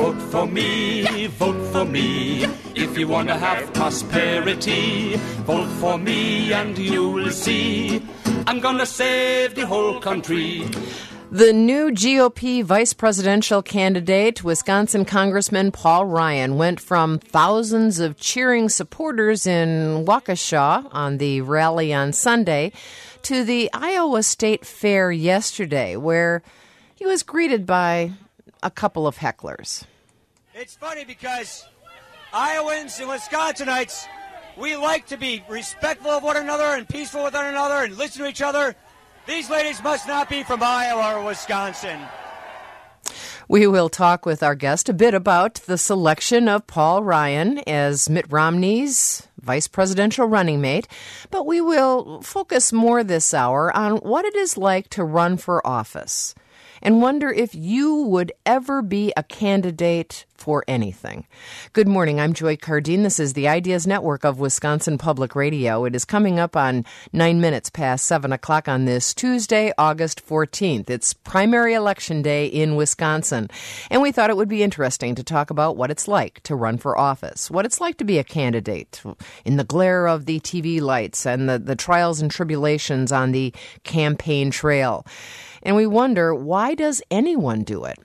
vote for me, vote for me. If you want to have prosperity, vote for me and you'll see. I'm gonna save the whole country. The new GOP vice presidential candidate, Wisconsin Congressman Paul Ryan, went from thousands of cheering supporters in Waukesha on the rally on Sunday to the Iowa State Fair yesterday, where he was greeted by a couple of hecklers. It's funny because Iowans and Wisconsinites, we like to be respectful of one another and peaceful with one another and listen to each other. These ladies must not be from Iowa or Wisconsin. We will talk with our guest a bit about the selection of Paul Ryan as Mitt Romney's vice presidential running mate, but we will focus more this hour on what it is like to run for office and wonder if you would ever be a candidate for anything. Good morning. I'm Joy Cardine. This is the Ideas Network of Wisconsin Public Radio. It is coming up on 9 minutes past 7 o'clock on this Tuesday, August 14th. It's primary election day in Wisconsin, and we thought it would be interesting to talk about what it's like to run for office, what it's like to be a candidate in the glare of the TV lights and the trials and tribulations on the campaign trail. And we wonder, why does anyone do it?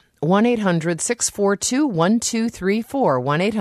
1-800-642-1234,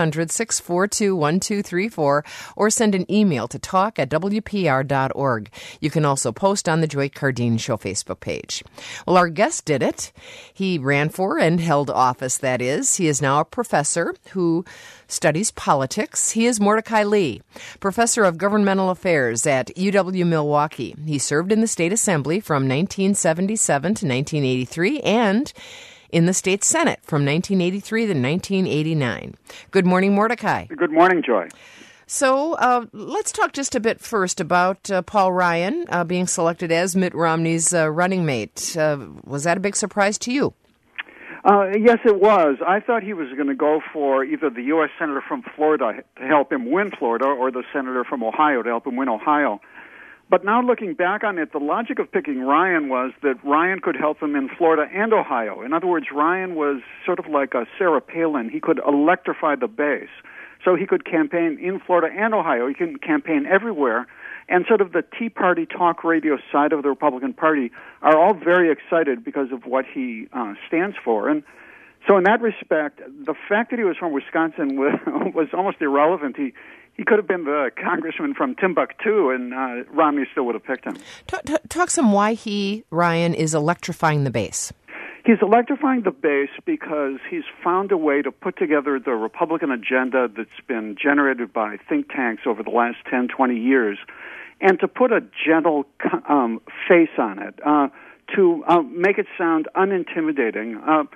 1-800-642-1234, or send an email to talk@wpr.org. You can also post on the Joy Cardine Show Facebook page. Well, our guest did it. He ran for and held office, that is. He is now a professor who studies politics. He is Mordecai Lee, professor of governmental affairs at UW-Milwaukee. He served in the state assembly from 1977 to 1983 and in the state Senate from 1983 to 1989. Good morning, Mordecai. Good morning, Joy. So let's talk just a bit first about Paul Ryan being selected as Mitt Romney's running mate. Was that a big surprise to you? Yes, it was. I thought he was going to go for either the U.S. Senator from Florida to help him win Florida or the Senator from Ohio to help him win Ohio. But now looking back on it, the logic of picking Ryan was that Ryan could help him in Florida and Ohio. In other words, Ryan was sort of like a Sarah Palin. He could electrify the base. So he could campaign in Florida and Ohio. He can campaign everywhere. And sort of the Tea Party talk radio side of the Republican Party are all very excited because of what he stands for. And so in that respect, the fact that he was from Wisconsin was almost irrelevant. He could have been the congressman from Timbuktu, and Romney still would have picked him. Talk some why Ryan, is electrifying the base. He's electrifying the base because he's found a way to put together the Republican agenda that's been generated by think tanks over the last 10, 20 years, and to put a gentle face on it, to make it sound unintimidating.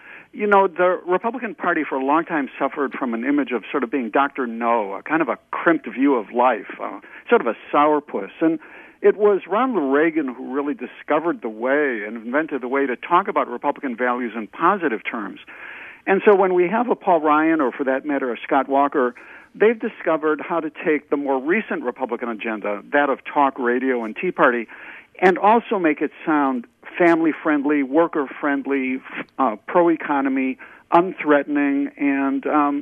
The Republican Party for a long time suffered from an image of sort of being Dr. No, a kind of a crimped view of life, sort of a sourpuss. And it was Ronald Reagan who really discovered the way and invented the way to talk about Republican values in positive terms. And so when we have a Paul Ryan, or for that matter, a Scott Walker, they've discovered how to take the more recent Republican agenda, that of talk radio and Tea Party, and also make it sound family-friendly, worker-friendly, pro-economy, unthreatening, and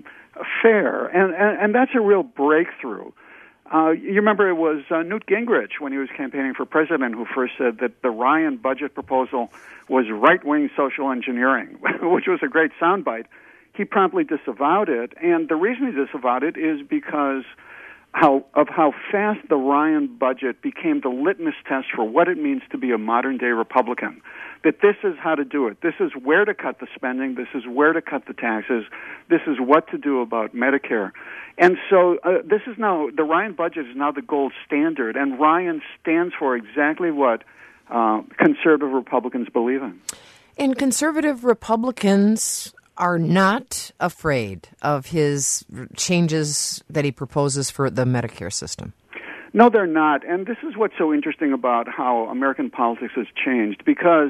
fair. And that's a real breakthrough. You remember it was Newt Gingrich, when he was campaigning for president, who first said that the Ryan budget proposal was right-wing social engineering, which was a great soundbite. He promptly disavowed it, and the reason he disavowed it is because how fast the Ryan budget became the litmus test for what it means to be a modern-day Republican. That this is how to do it. This is where to cut the spending. This is where to cut the taxes. This is what to do about Medicare. And so this is now, the Ryan budget is now the gold standard, and Ryan stands for exactly what conservative Republicans believe in. And conservative Republicans are not afraid of his changes that he proposes for the Medicare system. No, they're not. And this is what's so interesting about how American politics has changed, because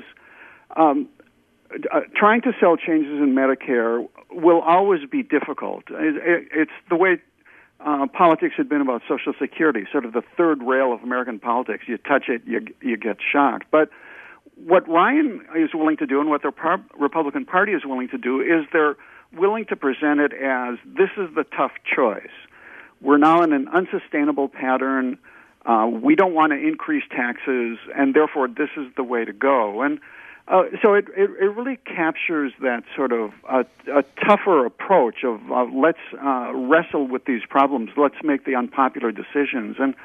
trying to sell changes in Medicare will always be difficult. It's the way politics had been about Social Security, sort of the third rail of American politics. You touch it, you get shocked. But what Ryan is willing to do and what the Republican Party is willing to do is they're willing to present it as this is the tough choice. We're now in an unsustainable pattern. We don't want to increase taxes, and therefore this is the way to go. And so it really captures that sort of a tougher approach of let's wrestle with these problems. Let's make the unpopular decisions. And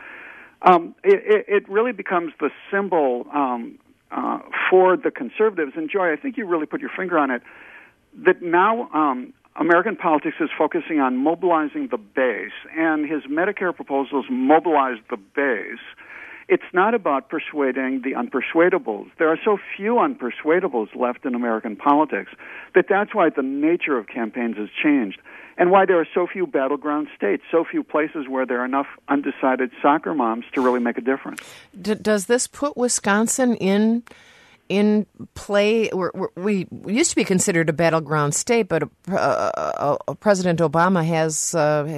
it really becomes the symbol for the conservatives. And Joy, I think you really put your finger on it, that now American politics is focusing on mobilizing the base, and his Medicare proposals mobilize the base. It's not about persuading the unpersuadables. There are so few unpersuadables left in American politics that's why the nature of campaigns has changed, and why there are so few battleground states, so few places where there are enough undecided soccer moms to really make a difference. Does this put Wisconsin in play? We used to be considered a battleground state, but President Obama has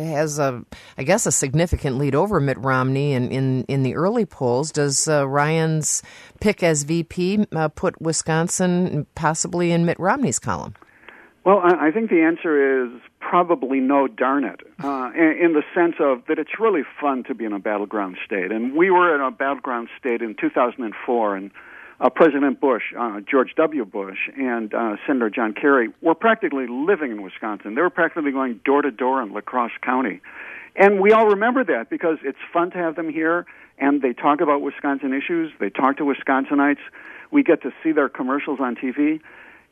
I guess a significant lead over Mitt Romney in the early polls. Does Ryan's pick as VP put Wisconsin possibly in Mitt Romney's column? Well, I think the answer is probably no, darn it, in the sense of that it's really fun to be in a battleground state. And we were in a battleground state in 2004, and President Bush, George W. Bush, and Senator John Kerry were practically living in Wisconsin. They were practically going door to door in La Crosse County. And we all remember that because it's fun to have them here, and they talk about Wisconsin issues. They talk to Wisconsinites. We get to see their commercials on TV.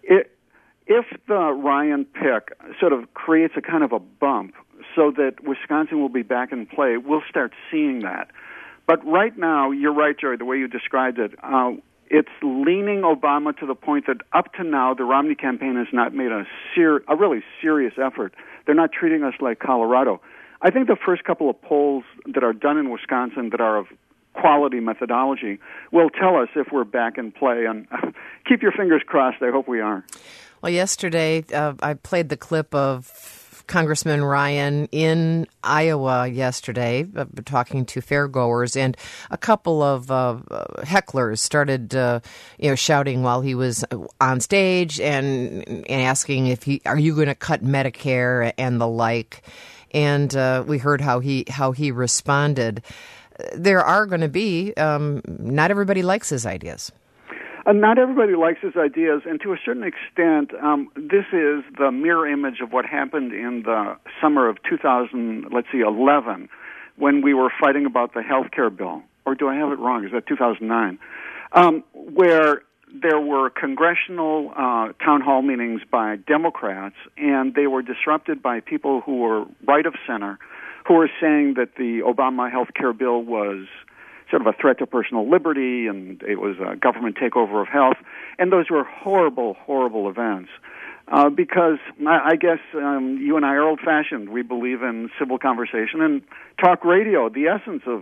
If the Ryan pick sort of creates a kind of a bump so that Wisconsin will be back in play, we'll start seeing that. But right now, you're right, Jerry, the way you described it, it's leaning Obama to the point that up to now, the Romney campaign has not made a really serious effort. They're not treating us like Colorado. I think the first couple of polls that are done in Wisconsin that are of quality methodology will tell us if we're back in play. And keep your fingers crossed. I hope we are. Well, yesterday I played the clip of Congressman Ryan in Iowa yesterday, talking to fairgoers, and a couple of hecklers started, shouting while he was on stage and asking are you going to cut Medicare and the like. And we heard how he responded. There are going to be not everybody likes his ideas. Not everybody likes his ideas, and to a certain extent, this is the mirror image of what happened in the summer of 2011, when we were fighting about the health care bill. Or do I have it wrong? Is that 2009? Where there were congressional town hall meetings by Democrats, and they were disrupted by people who were right of center, who were saying that the Obama health care bill was sort of a threat to personal liberty, and it was a government takeover of health. And those were horrible, horrible events. Because I guess you and I are old-fashioned. We believe in civil conversation and talk radio. The essence of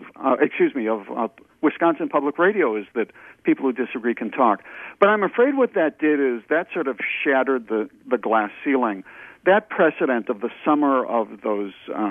Wisconsin Public Radio is that people who disagree can talk. But I'm afraid what that did is that sort of shattered the glass ceiling. That precedent of the summer of those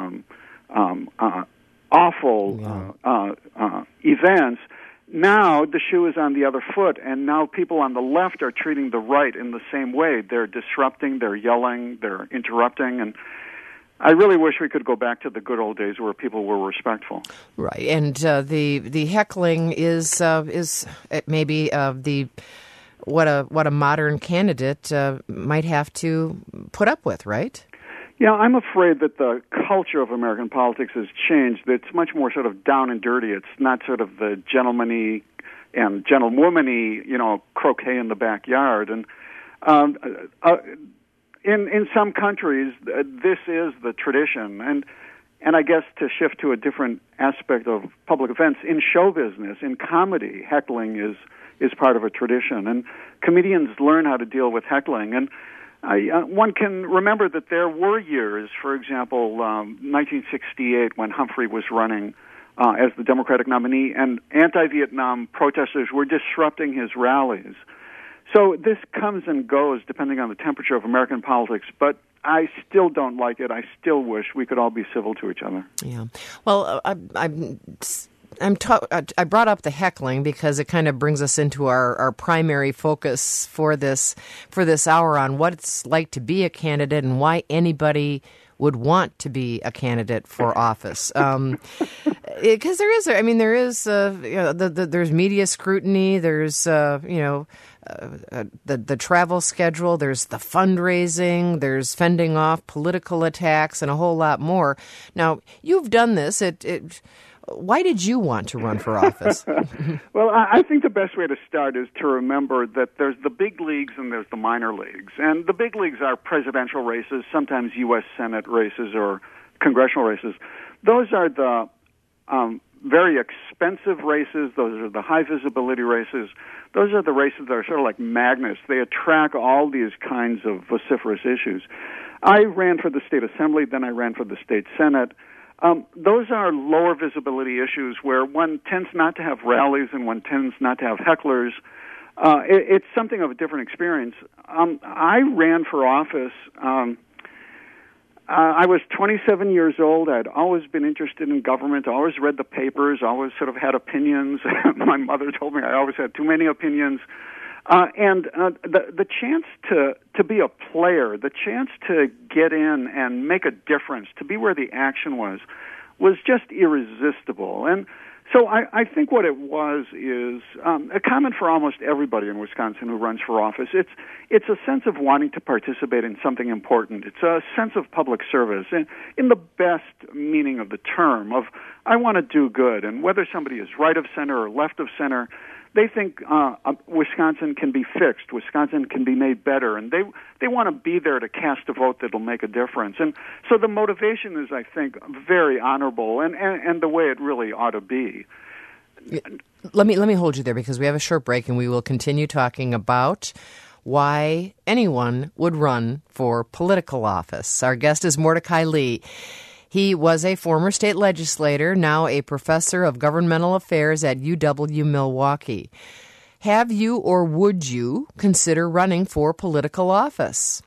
awful events, now the shoe is on the other foot, and now people on the left are treating the right in the same way. They're disrupting, they're yelling, they're interrupting, and I really wish we could go back to the good old days where people were respectful. Right, and the heckling is maybe what a modern candidate might have to put up with, right? Yeah, I'm afraid that the culture of American politics has changed. It's much more sort of down and dirty. It's not sort of the gentleman-y and gentlewoman-y, croquet in the backyard. And in some countries, this is the tradition. And I guess to shift to a different aspect of public events, in show business, in comedy, heckling is part of a tradition. And comedians learn how to deal with heckling. And one can remember that there were years, for example, 1968, when Humphrey was running as the Democratic nominee, and anti-Vietnam protesters were disrupting his rallies. So this comes and goes depending on the temperature of American politics, but I still don't like it. I still wish we could all be civil to each other. Yeah. Well, I'm I brought up the heckling because it kind of brings us into our primary focus for this hour on what it's like to be a candidate and why anybody would want to be a candidate for office. Because there's media scrutiny, there's the travel schedule, there's the fundraising, there's fending off political attacks, and a whole lot more. Now, you've done this. Why did you want to run for office? Well, I think the best way to start is to remember that there's the big leagues and there's the minor leagues. And the big leagues are presidential races, sometimes U.S. Senate races or congressional races. Those are the very expensive races. Those are the high-visibility races. Those are the races that are sort of like magnets. They attract all these kinds of vociferous issues. I ran for the state assembly, then I ran for the state senate. Those are lower visibility issues where one tends not to have rallies and one tends not to have hecklers. It's something of a different experience. I ran for office. I was 27 years old. I'd always been interested in government, always read the papers, always sort of had opinions. My mother told me I always had too many opinions. The chance to be a player, the chance to get in and make a difference, to be where the action was just irresistible. And so I think what it was is a common for almost everybody in Wisconsin who runs for office. It's a sense of wanting to participate in something important. It's a sense of public service, and in the best meaning of the term, of I want to do good. And whether somebody is right of center or left of center, they think Wisconsin can be fixed, Wisconsin can be made better, and they want to be there to cast a vote that will make a difference. And so the motivation is, I think, very honorable and the way it really ought to be. Let me hold you there because we have a short break, and we will continue talking about why anyone would run for political office. Our guest is Mordecai Lee. He was a former state legislator, now a professor of governmental affairs at UW-Milwaukee. Have you or would you consider running for political office?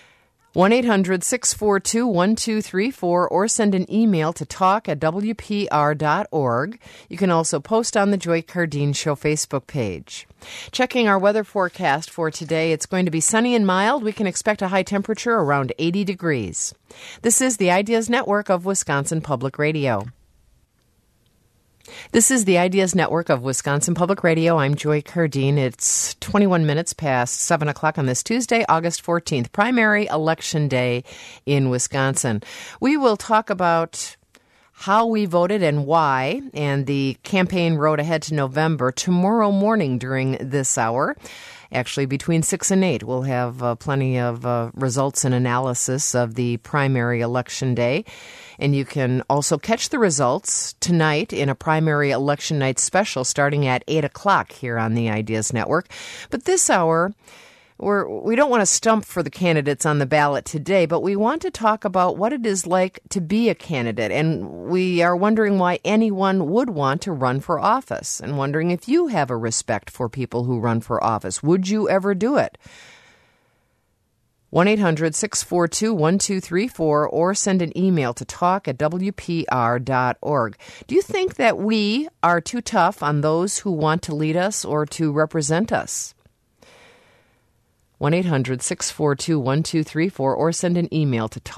1-800-642-1234 or send an email to talk@wpr.org. You can also post on the Joy Cardine Show Facebook page. Checking our weather forecast for today, it's going to be sunny and mild. We can expect a high temperature around 80 degrees. This is the Ideas Network of Wisconsin Public Radio. This is the Ideas Network of Wisconsin Public Radio. I'm Joy Cardine. It's 21 minutes past 7 o'clock on this Tuesday, August 14th, primary election day in Wisconsin. We will talk about how we voted and why, and the campaign road ahead to November tomorrow morning during this hour. Actually, between 6 and 8, we'll have plenty of results and analysis of the primary election day. And you can also catch the results tonight in a primary election night special starting at 8 o'clock here on the Ideas Network. But this hour, we don't want to stump for the candidates on the ballot today, but we want to talk about what it is like to be a candidate. And we are wondering why anyone would want to run for office and wondering if you have a respect for people who run for office. Would you ever do it? 1-800-642-1234 or send an email to talk@wpr.org. Do you think that we are too tough on those who want to lead us or to represent us? 1-800-642-1234 or send an email to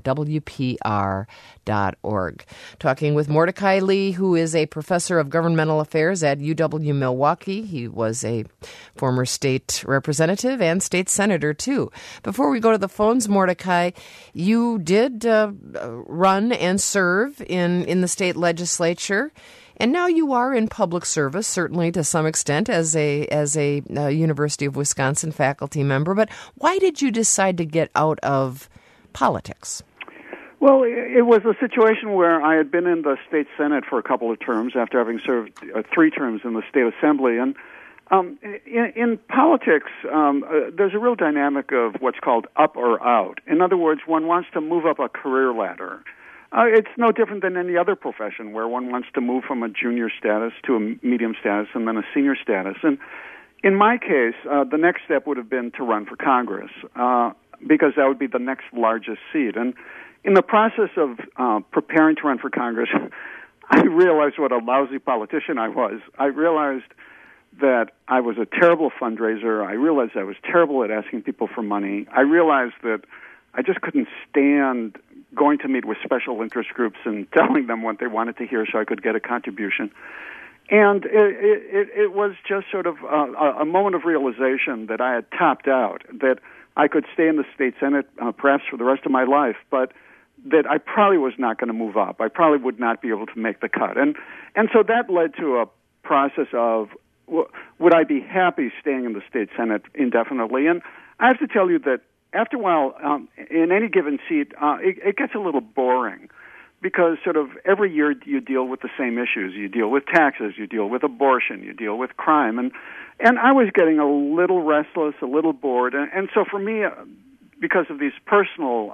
talk@wpr.org. Talking with Mordecai Lee, who is a professor of governmental affairs at UW-Milwaukee. He was a former state representative and state senator, too. Before we go to the phones, Mordecai, you did run and serve in the state legislature. And now you are in public service, certainly to some extent, as a University of Wisconsin faculty member. But why did you decide to get out of politics? Well, it was a situation where I had been in the state senate for a couple of terms after having served 3 terms in the state assembly. And in politics, there's a real dynamic of what's called up or out. In other words, one wants to move up a career ladder. It's no different than any other profession where one wants to move from a junior status to a medium status and then a senior status. And in my case, the next step would have been to run for Congress because that would be the next largest seat. And in the process of preparing to run for Congress, I realized what a lousy politician I was. I realized that I was a terrible fundraiser. I realized I was terrible at asking people for money. I realized that I just couldn't stand going to meet with special interest groups and telling them what they wanted to hear so I could get a contribution. And it was just sort of a moment of realization that I had topped out, that I could stay in the state Senate perhaps for the rest of my life, but that I probably was not going to move up. I probably would not be able to make the cut. And so that led to a process of, would I be happy staying in the state Senate indefinitely? And I have to tell you that after a while, in any given seat, it gets a little boring, because sort of every year you deal with the same issues. You deal with taxes, you deal with abortion, you deal with crime. And I was getting a little restless, a little bored. And so for me, because of these personal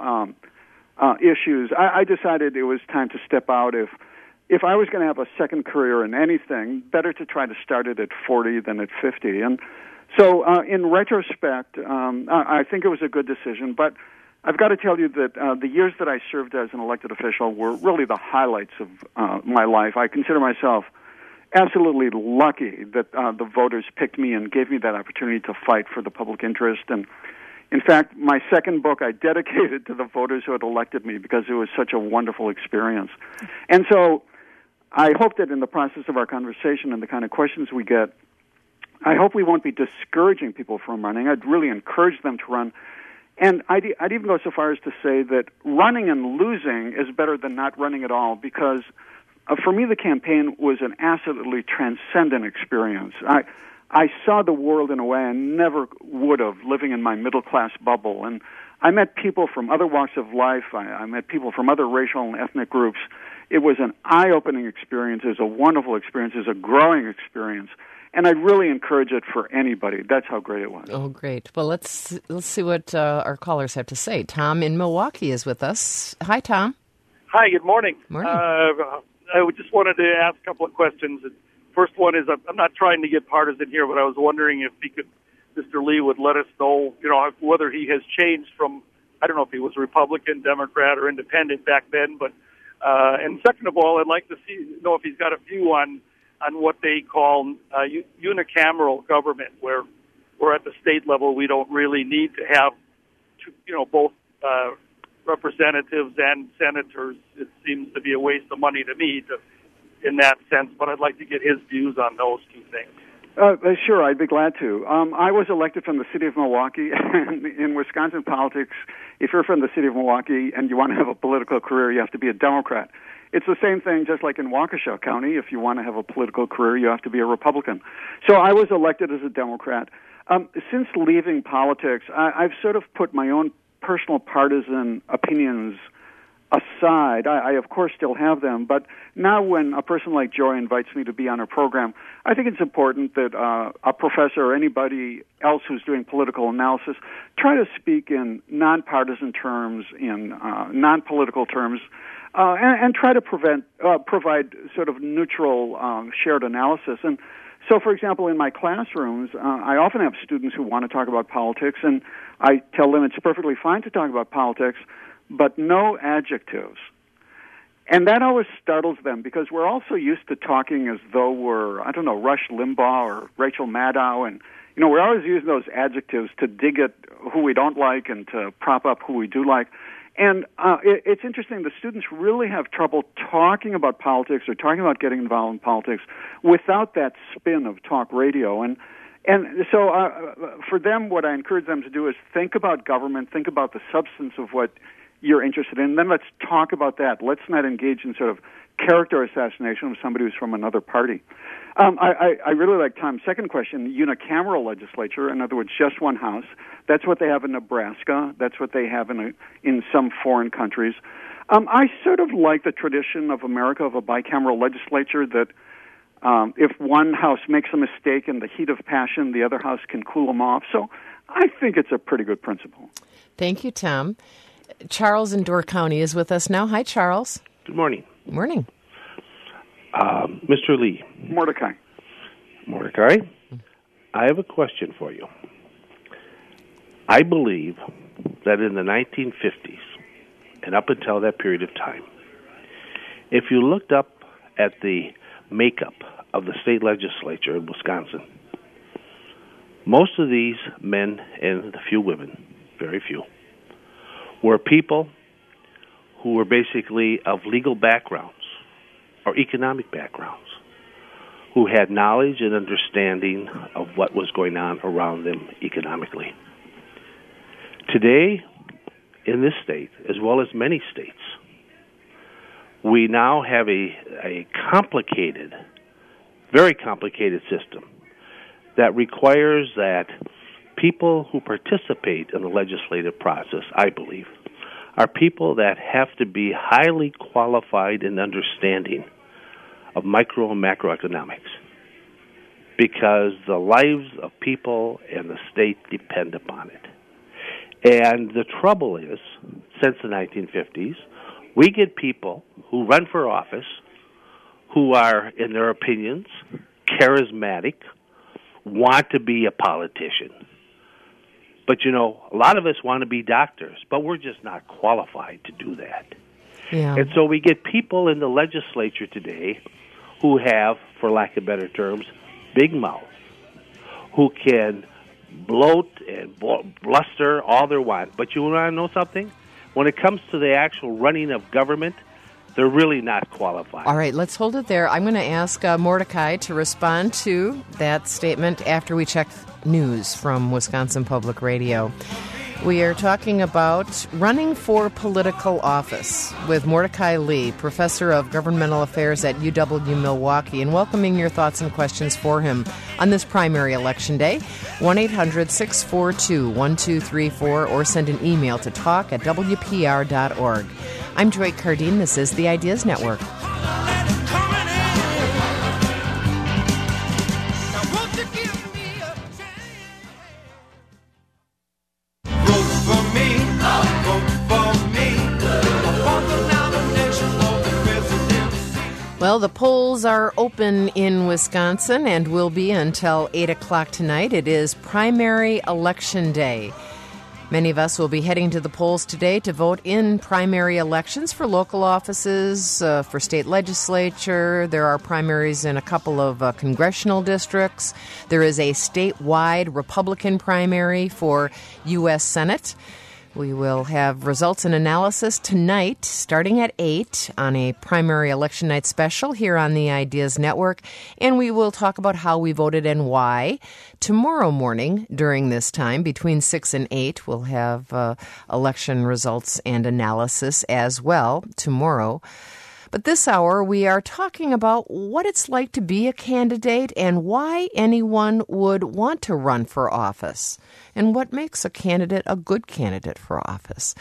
issues, I decided it was time to step out. If I was going to have a second career in anything, better to try to start it at 40 than at 50. And so in retrospect, I think it was a good decision, but I've got to tell you that the years that I served as an elected official were really the highlights of my life. I consider myself absolutely lucky that the voters picked me and gave me that opportunity to fight for the public interest. And in fact, my second book I dedicated to the voters who had elected me, because it was such a wonderful experience. And so I hope that in the process of our conversation and the kind of questions we get, I hope we won't be discouraging people from running. I'd really encourage them to run. And I'd even go so far as to say that running and losing is better than not running at all, because for me the campaign was an absolutely transcendent experience. I saw the world in a way I never would have, living in my middle-class bubble. And I met people from other walks of life. I met people from other racial and ethnic groups. It was an eye-opening experience. It was a wonderful experience. It was a growing experience. And I'd really encourage it for anybody. That's how great it was. Oh, great. Well, let's see what our callers have to say. Tom in Milwaukee is with us. Hi, Tom. Hi, good morning. Morning. I just wanted to ask a couple of questions. First one is, I'm not trying to get partisan here, but I was wondering if Mr. Lee would let us know, whether he has changed from, I don't know if he was Republican, Democrat, or Independent back then, but, and second of all, I'd like to know if he's got a view on what they call unicameral government, where we're at the state level, we don't really need to have, both representatives and senators. It seems to be a waste of money to me in that sense, but I'd like to get his views on those two things. Sure, I'd be glad to. I was elected from the city of Milwaukee, and in Wisconsin politics, if you're from the city of Milwaukee and you want to have a political career, you have to be a Democrat. It's the same thing just like in Waukesha County. If you want to have a political career, you have to be a Republican. So I was elected as a Democrat. Since leaving politics, I've sort of put my own personal partisan opinions aside. I of course, still have them, but now when a person like Joy invites me to be on her program, I think it's important that a professor or anybody else who's doing political analysis try to speak in nonpartisan terms, in non-political terms, and try to provide sort of neutral shared analysis. And so, for example, in my classrooms, I often have students who want to talk about politics, and I tell them it's perfectly fine to talk about politics, but no adjectives. And that always startles them, because we're also used to talking as though we're, Rush Limbaugh or Rachel Maddow, and, we're always using those adjectives to dig at who we don't like and to prop up who we do like. And it's interesting, the students really have trouble talking about politics or talking about getting involved in politics without that spin of talk radio. And so for them, what I encourage them to do is think about government, think about the substance of what you're interested in, then let's talk about that. Let's not engage in sort of character assassination of somebody who's from another party. I really like Tom's second question, unicameral legislature, in other words, just one house. That's what they have in Nebraska. That's what they have in some foreign countries. I sort of like the tradition of America of a bicameral legislature that if one house makes a mistake in the heat of passion, the other house can cool them off. So I think it's a pretty good principle. Thank you, Tom. Charles in Door County is with us now. Hi, Charles. Good morning. Morning. Mr. Lee. Mordecai, I have a question for you. I believe that in the 1950s and up until that period of time, if you looked up at the makeup of the state legislature in Wisconsin, most of these men and a few women, very few, were people who were basically of legal backgrounds or economic backgrounds, who had knowledge and understanding of what was going on around them economically. Today, in this state, as well as many states, we now have a complicated, very complicated system that requires that people who participate in the legislative process, I believe, are people that have to be highly qualified in understanding of micro and macroeconomics, because the lives of people and the state depend upon it. And the trouble is, since the 1950s, we get people who run for office who are, in their opinions, charismatic, want to be a politician. But, you know, a lot of us want to be doctors, but we're just not qualified to do that. Yeah. And so we get people in the legislature today who have, for lack of better terms, big mouths, who can bloat and bluster all they want. But you want to know something? When it comes to the actual running of government, they're really not qualified. All right, let's hold it there. I'm going to ask Mordecai to respond to that statement after we check news from Wisconsin Public Radio. We are talking about running for political office with Mordecai Lee, Professor of Governmental Affairs at UW-Milwaukee, and welcoming your thoughts and questions for him on this primary election day. 1-800-642-1234 or send an email to talk@wpr.org. I'm Joy Cardine. This is the Ideas Network. Well, the polls are open in Wisconsin and will be until 8 o'clock tonight. It is primary election day. Many of us will be heading to the polls today to vote in primary elections for local offices, for state legislature. There are primaries in a couple of congressional districts. There is a statewide Republican primary for U.S. Senate. We will have results and analysis tonight, starting at 8 on a primary election night special here on the Ideas Network. And we will talk about how we voted and why. Tomorrow morning, during this time, between 6 and 8, we'll have election results and analysis as well tomorrow. But this hour, we are talking about what it's like to be a candidate and why anyone would want to run for office and what makes a candidate a good candidate for office.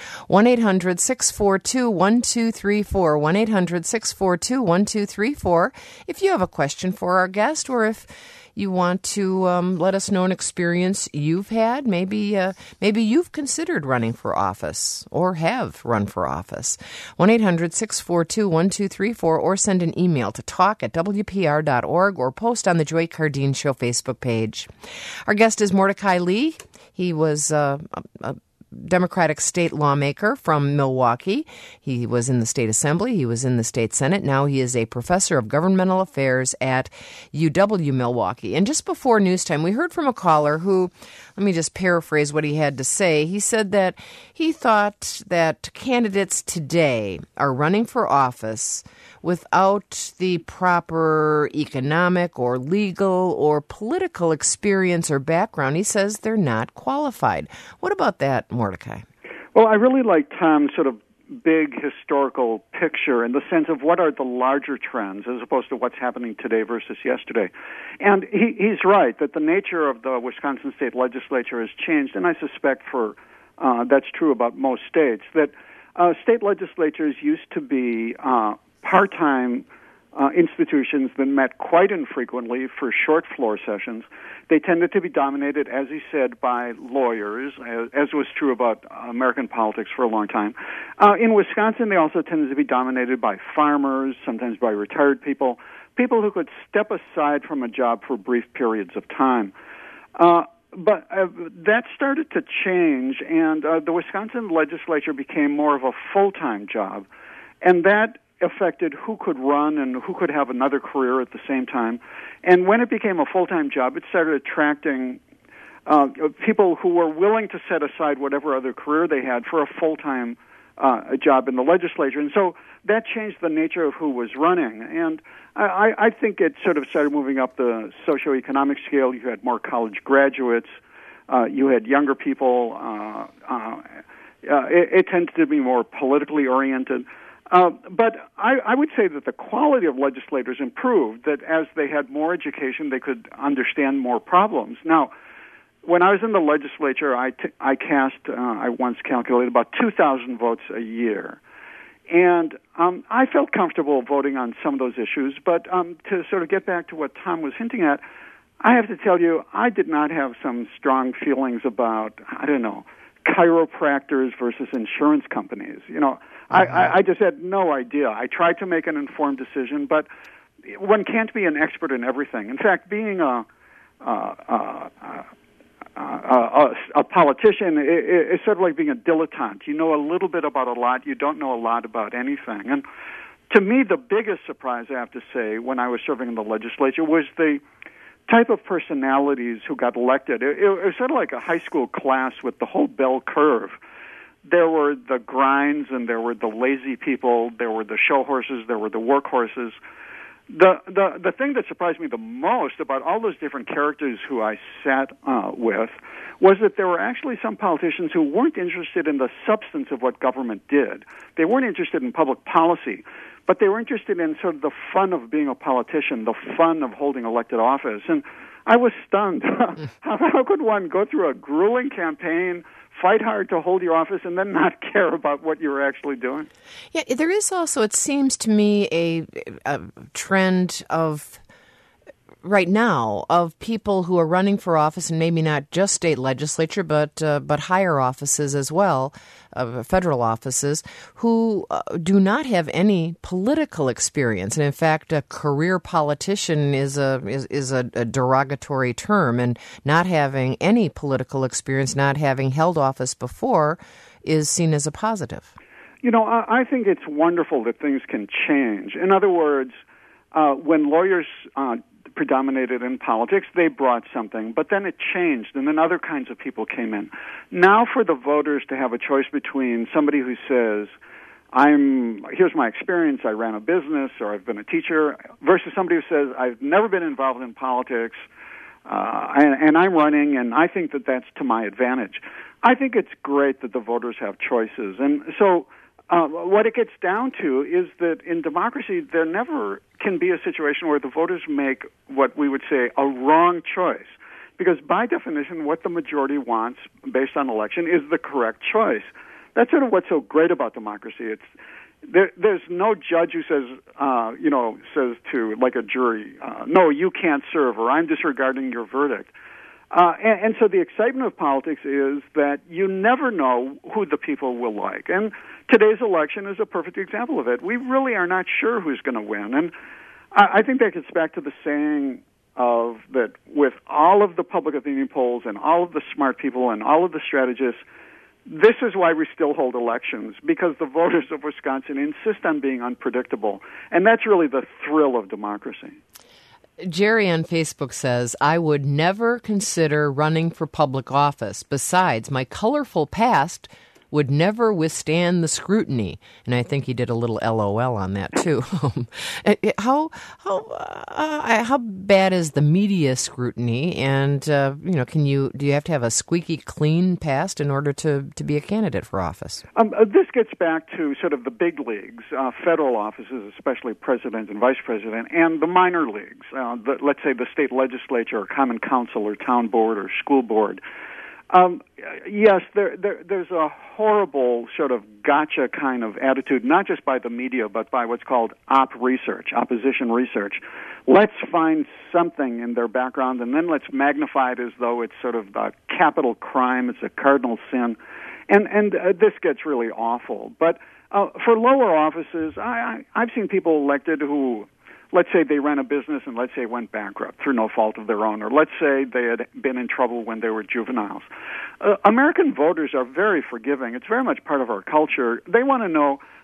1-800-642-1234, 1-800-642-1234. If you have a question for our guest or if you want to let us know an experience you've had. Maybe you've considered running for office or have run for office. 1-800-642-1234 or send an email to talk@wpr.org or post on the Joy Cardine Show Facebook page. Our guest is Mordecai Lee. He was a Democratic state lawmaker from Milwaukee. He was in the state assembly. He was in the state senate. Now he is a professor of governmental affairs at UW-Milwaukee. And just before news time, we heard from a caller who, let me just paraphrase what he had to say. He said that he thought that candidates today are running for office without the proper economic or legal or political experience or background. He says they're not qualified. What about that, Mordecai? Well, I really like Tom's sort of big historical picture in the sense of what are the larger trends as opposed to what's happening today versus yesterday. And he's right that the nature of the Wisconsin state legislature has changed, and I suspect that's true about most states, that state legislatures used to be part-time institutions that met quite infrequently for short floor sessions. They tended to be dominated, as he said, by lawyers, as was true about American politics for a long time. In Wisconsin, they also tended to be dominated by farmers, sometimes by retired people who could step aside from a job for brief periods of time. But that started to change, and the Wisconsin legislature became more of a full-time job, and that affected who could run and who could have another career at the same time. And when it became a full-time job, it started attracting people who were willing to set aside whatever other career they had for a full-time job in the legislature. And so that changed the nature of who was running. And I think it sort of started moving up the socioeconomic scale. You had more college graduates. You had younger people. It tended to be more politically oriented. But I would say that the quality of legislators improved, that as they had more education, they could understand more problems. Now, when I was in the legislature, I cast, I once calculated, about 2,000 votes a year. And I felt comfortable voting on some of those issues, but to sort of get back to what Tom was hinting at, I have to tell you, I did not have some strong feelings about, chiropractors versus insurance companies. I just had no idea. I tried to make an informed decision, but one can't be an expert in everything. In fact, being a politician is sort of like being a dilettante. You know a little bit about a lot. You don't know a lot about anything. And to me, the biggest surprise, I have to say, when I was serving in the legislature was the type of personalities who got elected. It was sort of like a high school class with the whole bell curve. There were the grinds, and there were the lazy people, there were the show horses, there were the workhorses. The thing that surprised me the most about all those different characters who I sat with was that there were actually some politicians who weren't interested in the substance of what government did. They weren't interested in public policy, but they were interested in sort of the fun of being a politician, the fun of holding elected office. And I was stunned. How could one go through a grueling campaign, fight hard to hold your office, and then not care about what you were actually doing? Yeah, there is also, it seems to me, a trend of right now of people who are running for office, and maybe not just state legislature, but higher offices as well, federal offices, who do not have any political experience. And in fact, a career politician is a derogatory term, and not having any political experience, not having held office before, is seen as a positive. I think it's wonderful that things can change. In other words, when lawyers predominated in politics, they brought something, but then it changed, and then other kinds of people came in. Now for the voters to have a choice between somebody who says, here's my experience, I ran a business, or I've been a teacher, versus somebody who says, I've never been involved in politics, and I'm running, and I think that that's to my advantage. I think it's great that the voters have choices, and so what it gets down to is that in democracy, there never can be a situation where the voters make what we would say a wrong choice. Because by definition, what the majority wants based on election is the correct choice. That's sort of what's so great about democracy. There's no judge who says to like a jury, no, you can't serve, or I'm disregarding your verdict. And so the excitement of politics is that you never know who the people will like. And today's election is a perfect example of it. We really are not sure who's going to win. And I think that gets back to the saying of that with all of the public opinion polls and all of the smart people and all of the strategists, this is why we still hold elections, because the voters of Wisconsin insist on being unpredictable. And that's really the thrill of democracy. Jerry on Facebook says, I would never consider running for public office. Besides, my colorful past would never withstand the scrutiny. And I think he did a little LOL on that, too. How bad is the media scrutiny? And, do you have to have a squeaky clean past in order to be a candidate for office? This gets back to sort of the big leagues, federal offices, especially president and vice president, and the minor leagues, let's say the state legislature or common council or town board or school board. Yes, there's a horrible sort of gotcha kind of attitude, not just by the media, but by what's called opposition research. Let's find something in their background, and then let's magnify it as though it's sort of a capital crime, it's a cardinal sin. And this gets really awful. But for lower offices, I've seen people elected who, let's say they ran a business and let's say went bankrupt through no fault of their own, or let's say they had been in trouble when they were juveniles. American voters are very forgiving. It's very much part of our culture. They want to know,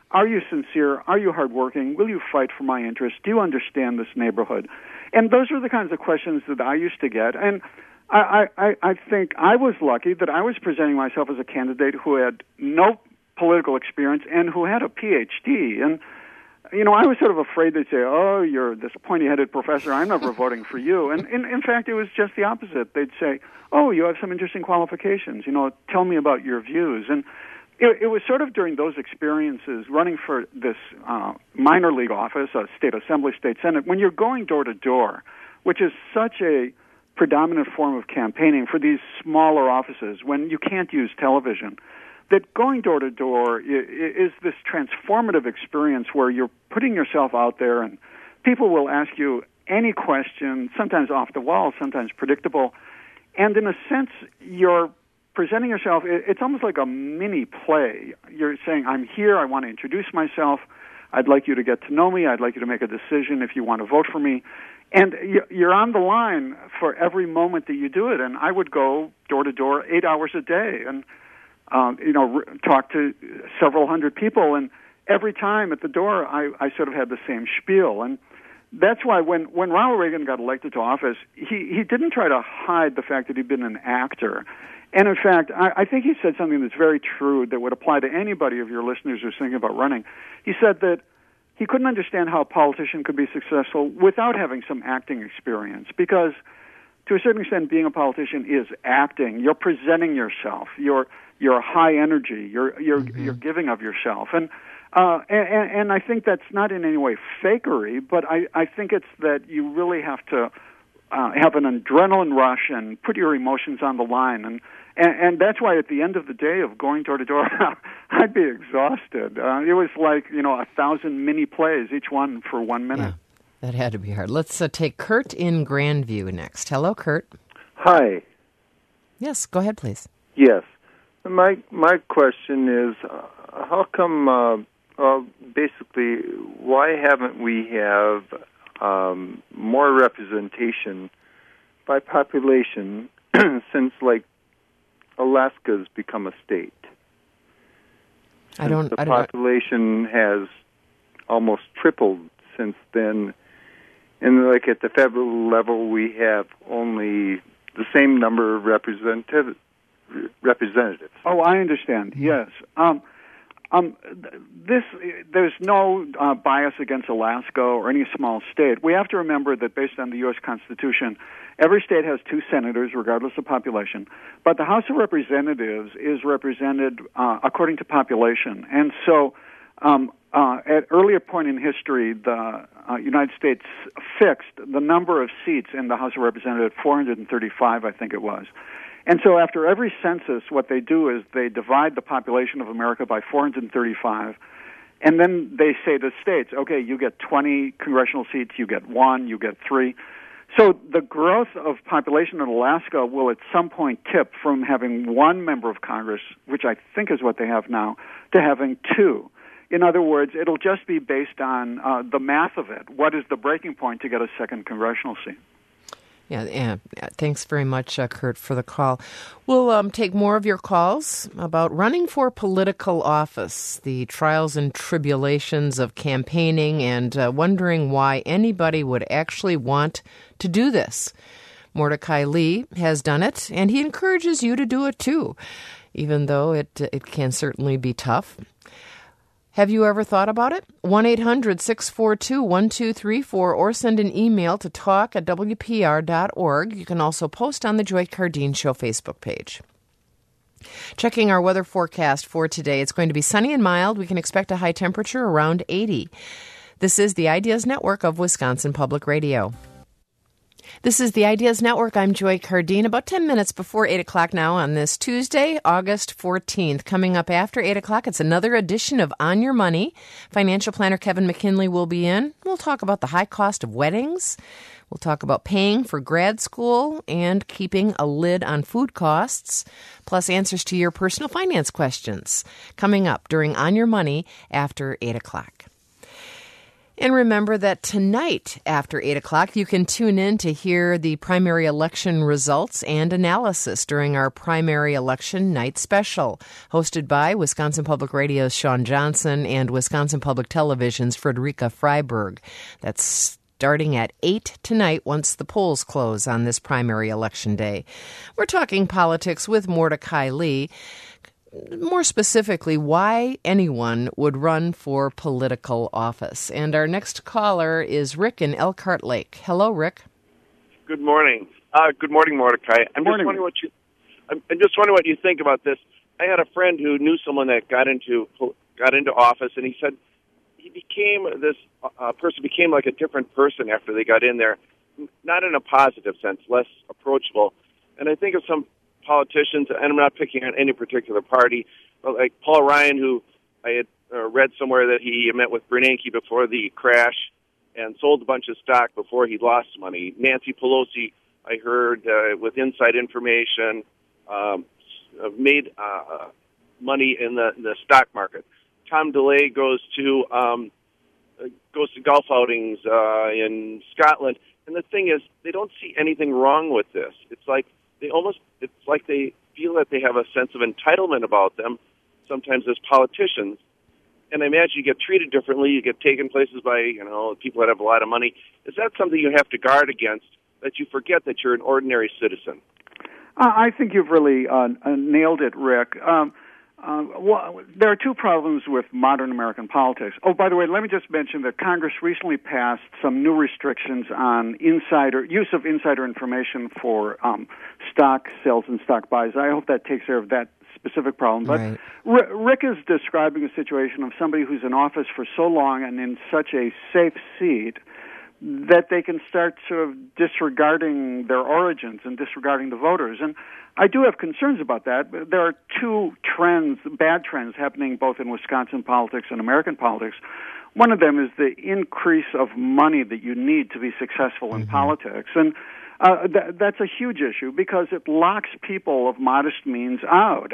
Are you sincere? Are you hardworking? Will you fight for my interests? Do you understand this neighborhood? And those are the kinds of questions that I used to get. And I think I was lucky that I was presenting myself as a candidate who had no political experience and who had a PhD. And, I was sort of afraid they'd say, oh, you're this pointy-headed professor, I'm never voting for you. And in fact, it was just the opposite. They'd say, oh, you have some interesting qualifications, tell me about your views. And it was sort of during those experiences, running for this minor league office, a state assembly, state senate, when you're going door to door, which is such a predominant form of campaigning for these smaller offices, when you can't use television, that going door to door is this transformative experience where you're putting yourself out there and people will ask you any question, sometimes off the wall, sometimes predictable. And in a sense, you're presenting yourself, it's almost like a mini play. You're saying, I'm here, I want to introduce myself, I'd like you to get to know me, I'd like you to make a decision if you want to vote for me. And you're on the line for every moment that you do it. And I would go door to door 8 hours a day and talk to several hundred people, and every time at the door, I sort of had the same spiel. And that's why when Ronald Reagan got elected to office, he didn't try to hide the fact that he'd been an actor. And in fact, I think he said something that's very true that would apply to anybody of your listeners who's thinking about running. He said that he couldn't understand how a politician could be successful without having some acting experience, because to a certain extent, being a politician is acting. You're presenting yourself. You're high energy. You're giving of yourself, and I think that's not in any way fakery, but I think it's that you really have to have an adrenaline rush and put your emotions on the line, and that's why at the end of the day of going door to door, I'd be exhausted. It was like 1,000 mini plays, each one for 1 minute. Yeah, that had to be hard. Let's take Kurt in Grandview next. Hello, Kurt. Hi. Yes, go ahead, please. Yes. My question is, how come, basically, why haven't we have more representation by population since, Alaska's become a state? The population has almost tripled since then. And, at the federal level, we have only the same number of representatives. Oh, I understand. Yes. There's no bias against Alaska or any small state. We have to remember that based on the U.S. Constitution, every state has 2 senators, regardless of population. But the House of Representatives is represented according to population. And so at earlier point in history, the United States fixed the number of seats in the House of Representatives, 435, I think it was. And so after every census, what they do is they divide the population of America by 435, and then they say to states, okay, you get 20 congressional seats, you get 1, you get 3. So the growth of population in Alaska will at some point tip from having 1 member of Congress, which I think is what they have now, to having 2. In other words, it'll just be based on the math of it. What is the breaking point to get a second congressional seat? Yeah. Thanks very much, Kurt, for the call. We'll take more of your calls about running for political office, the trials and tribulations of campaigning, and wondering why anybody would actually want to do this. Mordecai Lee has done it, and he encourages you to do it too, even though it can certainly be tough. Have you ever thought about it? 1-800-642-1234 or send an email to talk@wpr.org. You can also post on the Joy Cardeen Show Facebook page. Checking our weather forecast for today, it's going to be sunny and mild. We can expect a high temperature around 80. This is the Ideas Network of Wisconsin Public Radio. This is the Ideas Network. I'm Joy Cardeen. About 10 minutes before 8 o'clock now on this Tuesday, August 14th. Coming up after 8 o'clock, it's another edition of On Your Money. Financial planner Kevin McKinley will be in. We'll talk about the high cost of weddings. We'll talk about paying for grad school and keeping a lid on food costs, plus answers to your personal finance questions. Coming up during On Your Money after 8 o'clock. And remember that tonight after 8 o'clock, you can tune in to hear the primary election results and analysis during our primary election night special, hosted by Wisconsin Public Radio's Sean Johnson and Wisconsin Public Television's Frederica Freiberg. That's starting at 8 tonight once the polls close on this primary election day. We're talking politics with Mordecai Lee. More specifically, why anyone would run for political office. And our next caller is Rick in Elkhart Lake. Hello, Rick. Good morning. Good morning, Mordecai. I'm just wondering what you think about this. I had a friend who knew someone that got into office, and he said he became person became like a different person after they got in there, not in a positive sense, less approachable. And I think of some politicians, and I'm not picking on any particular party, but like Paul Ryan, who I had read somewhere that he met with Bernanke before the crash and sold a bunch of stock before he lost money. Nancy Pelosi, I heard with inside information, made money in the stock market. Tom DeLay goes to golf outings in Scotland, and the thing is, they don't see anything wrong with this. It's like they feel that they have a sense of entitlement about them, sometimes as politicians. And I imagine you get treated differently. You get taken places by, people that have a lot of money. Is that something you have to guard against, that you forget that you're an ordinary citizen? I think you've really nailed it, Rick. There are two problems with modern American politics. Oh, by the way, let me just mention that Congress recently passed some new restrictions on use of insider information for stock sales and stock buys. I hope that takes care of that specific problem. But right. Rick is describing a situation of somebody who's in office for so long and in such a safe seat that they can start sort of disregarding their origins and disregarding the voters. And I do have concerns about that. There are two bad trends happening both in Wisconsin politics and American politics. One of them is the increase of money that you need to be successful in politics. And that's a huge issue because it locks people of modest means out.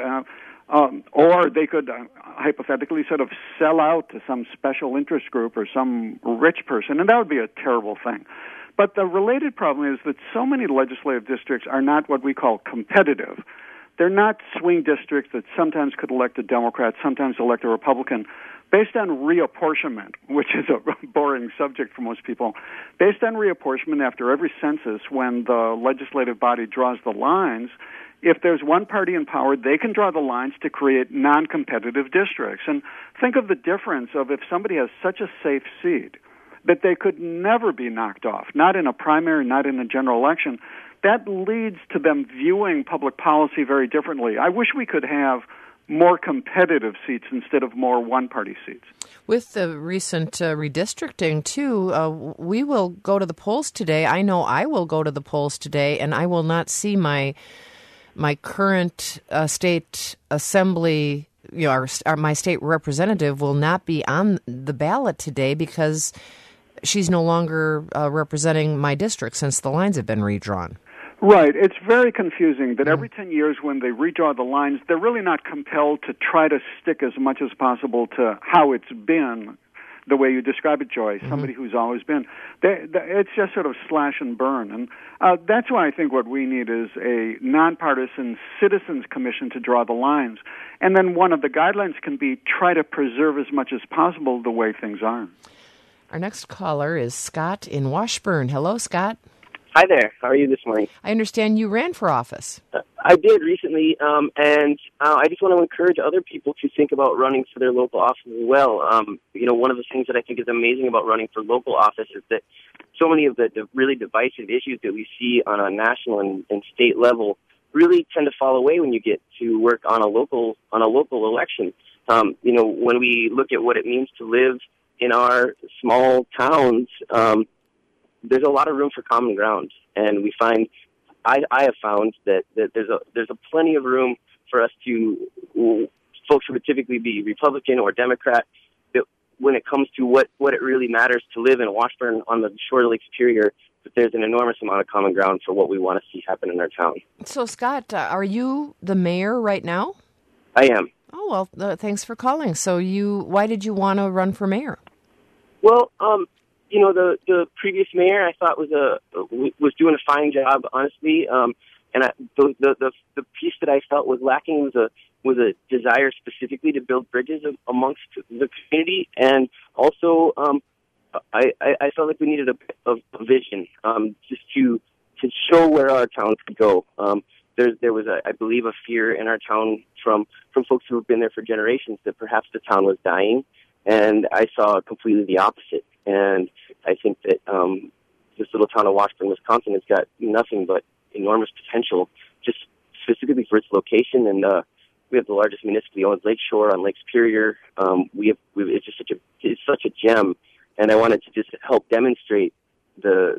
Or they could hypothetically sort of sell out to some special interest group or some rich person, and that would be a terrible thing. But the related problem is that so many legislative districts are not what we call competitive. They're not swing districts that sometimes could elect a Democrat, sometimes elect a Republican, based on reapportionment, which is a boring subject for most people. Based on reapportionment after every census, when the legislative body draws the lines, if there's one party in power, they can draw the lines to create non-competitive districts. And think of the difference of if somebody has such a safe seat that they could never be knocked off, not in a primary, not in a general election. That leads to them viewing public policy very differently. I wish we could have more competitive seats instead of more one-party seats. With the recent redistricting, too, we will go to the polls today. I know I will go to the polls today, and I will not see my current state assembly, my state representative will not be on the ballot today because she's no longer representing my district since the lines have been redrawn. Right. It's very confusing that every 10 years when they redraw the lines, they're really not compelled to try to stick as much as possible to how it's been, the way you describe it, Joy, somebody who's always been. It's just sort of slash and burn. And that's why I think what we need is a nonpartisan citizens commission to draw the lines. And then one of the guidelines can be try to preserve as much as possible the way things are. Our next caller is Scott in Washburn. Hello, Scott. Hi there. How are you this morning? I understand you ran for office. I did recently, and I just want to encourage other people to think about running for their local office as well. One of the things that I think is amazing about running for local office is that so many of the really divisive issues that we see on a national and state level really tend to fall away when you get to work on a local election. When we look at what it means to live in our small towns, there's a lot of room for common ground, and we find I have found that there's a plenty of room for us to folks who would typically be Republican or Democrat, that when it comes to what it really matters to live in Washburn on the shore of Lake Superior, that there's an enormous amount of common ground for what we want to see happen in our town. So, Scott, are you the mayor right now? I am. Oh, well, thanks for calling. So why did you want to run for mayor? Well, the previous mayor I thought was doing a fine job, honestly. The piece that I felt was lacking was a desire specifically to build bridges amongst the community, and also I felt like we needed a vision, just to show where our town could go. There was I believe a fear in our town from folks who have been there for generations that perhaps the town was dying, and I saw completely the opposite. And I think that this little town of Washburn, Wisconsin, has got nothing but enormous potential, just specifically for its location. And we have the largest municipally owned lakeshore on Lake Superior. It's just such a gem, and I wanted to just help demonstrate the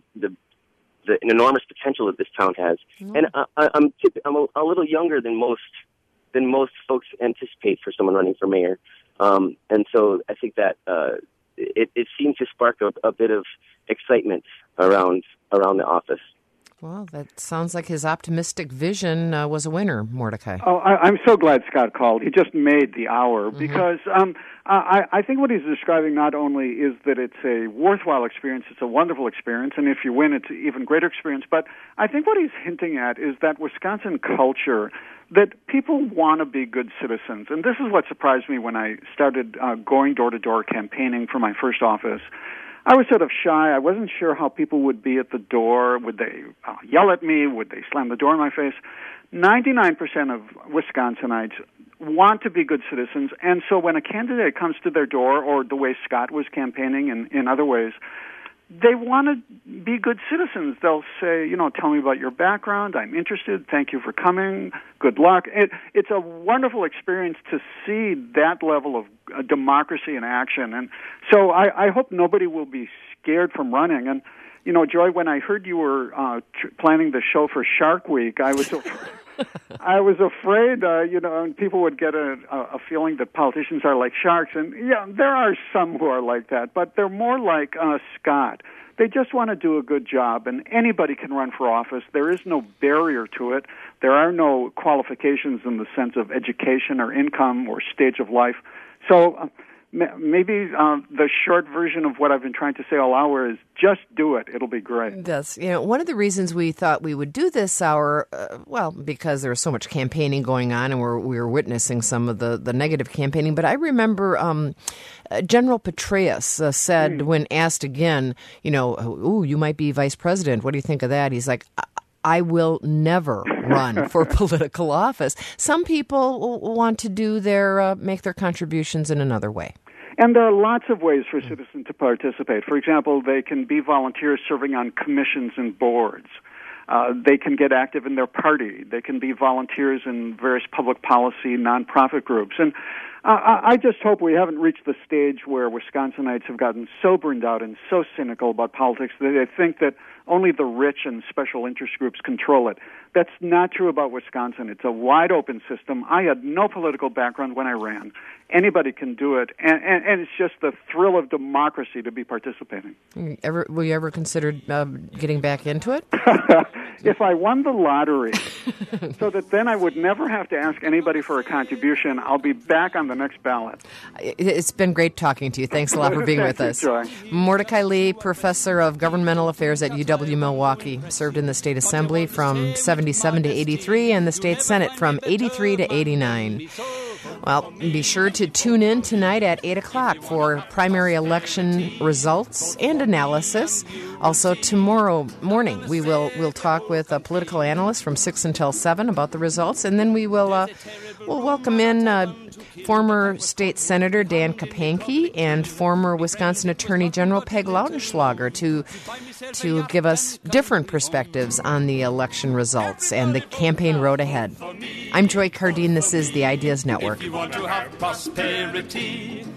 enormous potential that this town has. Mm. And I'm a little younger than most folks anticipate for someone running for mayor, and so I think that it seemed to spark a bit of excitement around the office. Well, that sounds like his optimistic vision was a winner, Mordecai. Oh, I'm so glad Scott called. He just made the hour, because I think what he's describing not only is that it's a worthwhile experience, it's a wonderful experience, and if you win, it's an even greater experience, but I think what he's hinting at is that Wisconsin culture, that people want to be good citizens. And this is what surprised me when I started going door-to-door campaigning for my first office. I was sort of shy. I wasn't sure how people would be at the door. Would they yell at me? Would they slam the door in my face? 99% of Wisconsinites want to be good citizens, and so when a candidate comes to their door, or the way Scott was campaigning in other ways, they want to be good citizens. They'll say, tell me about your background. I'm interested. Thank you for coming. Good luck. It's a wonderful experience to see that level of democracy in action. And so I hope nobody will be scared from running. And, Joy, when I heard you were planning the show for Shark Week, I was afraid, and people would get a feeling that politicians are like sharks. And, yeah, there are some who are like that, but they're more like Scott. They just want to do a good job, and anybody can run for office. There is no barrier to it. There are no qualifications in the sense of education or income or stage of life. So maybe the short version of what I've been trying to say all hour is just do it. It'll be great. Yes. One of the reasons we thought we would do this hour, because there was so much campaigning going on, and we were witnessing some of the negative campaigning. But I remember General Petraeus said when asked again, you might be vice president. What do you think of that? He's like, I will never run for political office. Some people want to do make their contributions in another way. And there are lots of ways for citizens to participate. For example, they can be volunteers serving on commissions and boards. They can get active in their party. They can be volunteers in various public policy nonprofit groups. And I just hope we haven't reached the stage where Wisconsinites have gotten so burned out and so cynical about politics that they think that only the rich and special interest groups control it. That's not true about Wisconsin. It's a wide open system. I had no political background when I ran. Anybody can do it, and it's just the thrill of democracy to be participating. Were you ever considered getting back into it? If I won the lottery, so that then I would never have to ask anybody for a contribution, I'll be back on the next ballot. It's been great talking to you. Thanks a lot for being with us. Joy. Mordecai Lee, Professor of Governmental Affairs at UW-Milwaukee, served in the State Assembly from 77 to 83 and the State Senate from 83 to 89. Well, be sure to tune in tonight at 8 o'clock for primary election results and analysis. Also, tomorrow morning, we'll talk with a political analyst from 6 until 7 about the results, and then we'll welcome in former state senator Dan Kapanke and former Wisconsin Attorney General Peg Lautenschlager to give us different perspectives on the election results and the campaign road ahead. I'm Joy Cardine. This is the Ideas Network. If you want to have prosperity,